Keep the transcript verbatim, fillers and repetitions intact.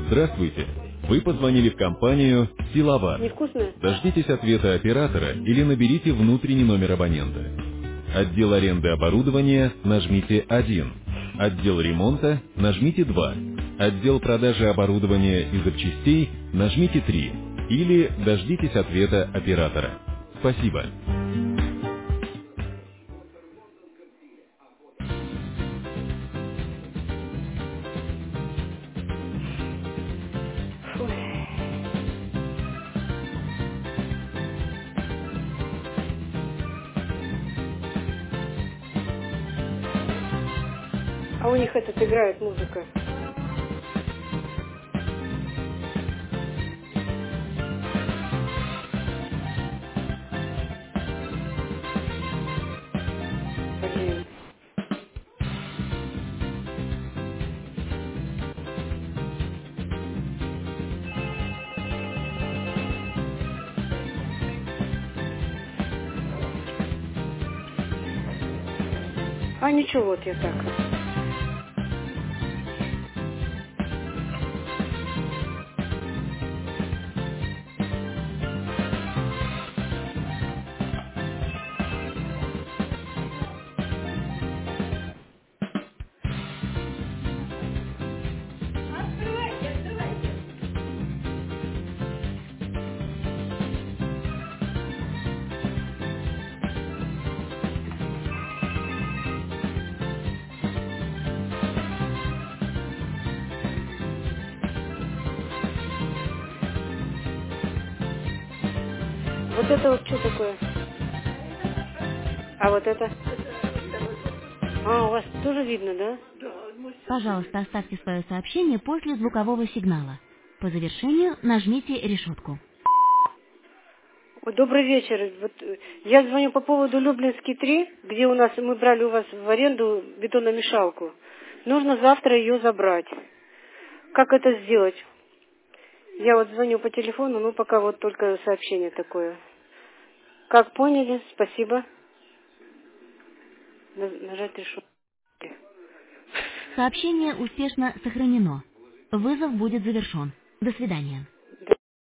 Здравствуйте. Вы позвонили в компанию «Силовар». Невкусная? Дождитесь ответа оператора или наберите внутренний номер абонента. Отдел аренды оборудования нажмите один. Отдел ремонта нажмите два. Отдел продажи оборудования и запчастей нажмите три. Или дождитесь ответа оператора. Спасибо. Фу. А у них этот играет музыка. Блин. А ничего, вот я так. Вот это вот что такое? А вот это? А, у вас тоже видно, да? Пожалуйста, оставьте свое сообщение после звукового сигнала. По завершению нажмите решетку. Ой, добрый вечер. Вот, э, я звоню по поводу Люблинский три, где у нас мы брали у вас в аренду бетономешалку. Нужно завтра ее забрать. Как это сделать? Я вот звоню по телефону, ну пока вот только сообщение такое. Как поняли? Спасибо. На- Нажать решетку. Сообщение успешно сохранено. Вызов будет завершен. До свидания.